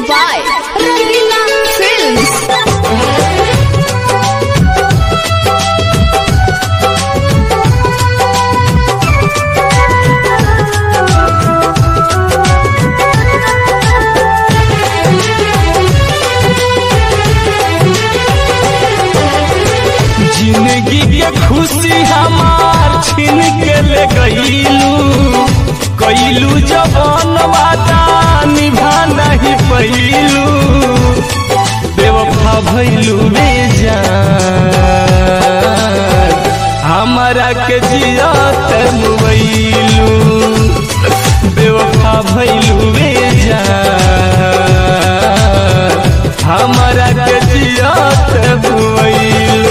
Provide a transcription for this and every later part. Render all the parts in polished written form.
by Rangila Films. जिंदगी के खुशी हमार छीन के ले गईलू जवान वादा निभा नहीं पैलू बेवफा भैलू रे जान हमारा के जियत मुबैलू बेवफा भैलू रे जान हमारा के जियत मुबैलू।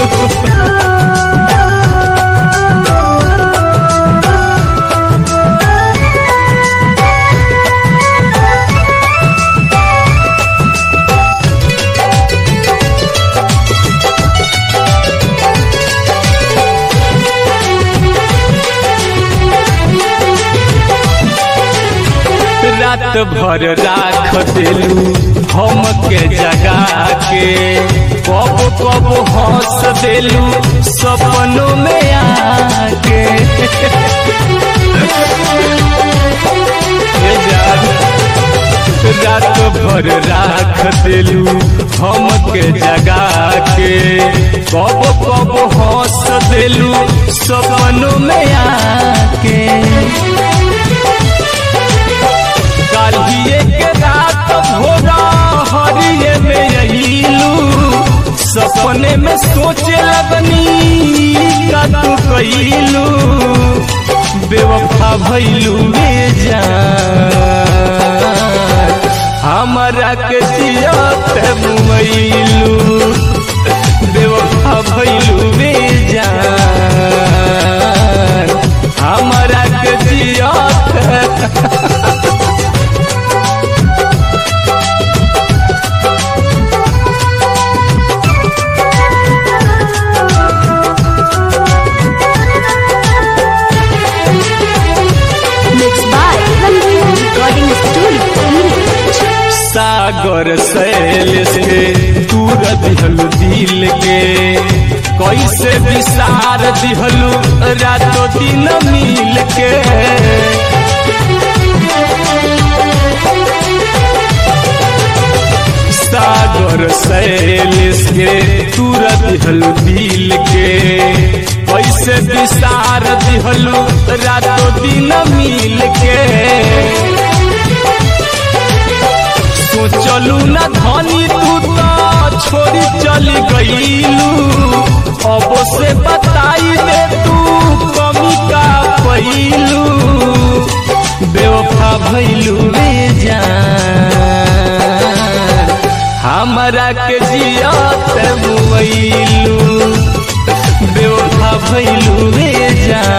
रात भर राख दिलू हम के जगा के कब कब हंस दिलू सपनों में आके रात भर राख दिलू हम के जगा के कब कब हंस दिलू सपनों में आके कालिए के रात भोरा हरिये में अहिलू सपने में सोचे लगनी का तू कइलू बेवफा भइलू रे जान हमारा के जियत मुइलू बेवफा भइलू रे जान हमारा के जियत सागर सैल से दूर दिहलू दिल के कैसे विसार दिहलू रातों दिन मिल के सागर सैल से दूर दिहलू दिल के कैसे विसार दिहलू रातों दिन मिल के सोचलू न धनी तू तो छोड़ी चली गईलू अब से बताई दे तू कमी का पैलू बेवफा भइलू रे जान हमारा के जियत मुइलू बेवफा भइलू रे जान।